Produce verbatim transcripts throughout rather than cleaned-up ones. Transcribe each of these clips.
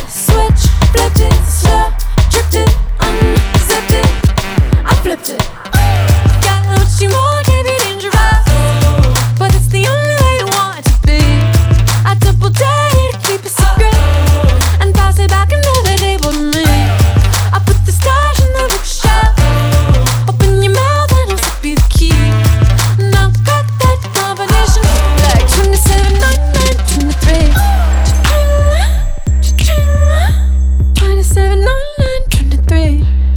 it, switch, flipped it, slow, tripped it, unzipped it, I flipped it. Got what you want, can be dangerous, but it's the only way you want it to be. I double dare you to keep it secret and pass it back another table to me. I put the stars in the bookshelf. Open your mouth and I'll slip you the key. Now got that combination like twenty-seven, ninety-nine, twenty-three. twenty-seven, ninety-nine, twenty-three.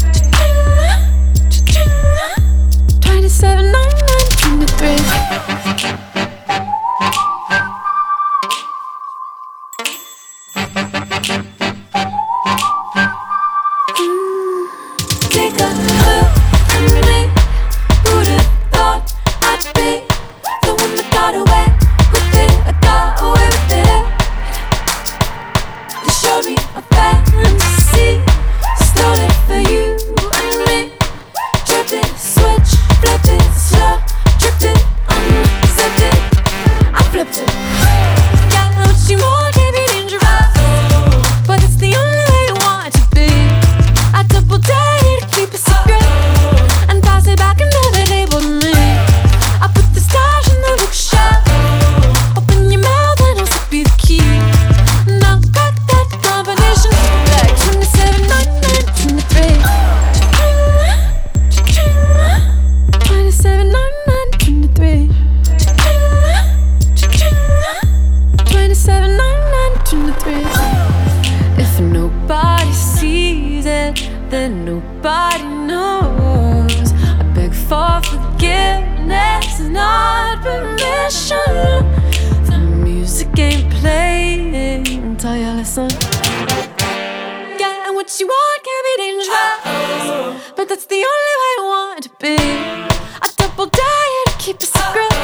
twenty-seven, ninety-nine, twenty-three. Take a look at me. Who'd have thought I'd be the one that got away with it? I got away with it. You showed me a fantasy, stole it for you and me. Tripped it, switch, flipped it, slow, tripped it, unzipped it, I flipped it. Got what you want, can be dangerous, but it's the only way you want it to be. I double dare you to keep it secret and pass it back another table to me. I put the stars in the bookshelf. Open your mouth and I'll slip you the key. Now got that combination like twenty-seven, ninety-nine, twenty-three. twenty-seven, ninety-nine, twenty-three. twenty-seven, ninety-nine, twenty-three. If nobody sees it, then nobody knows. I beg for forgiveness, not permission. The music ain't playing until you listen. Getting what you want can be dangerous, but that's the only way I want it to be. I double dare you to keep it secret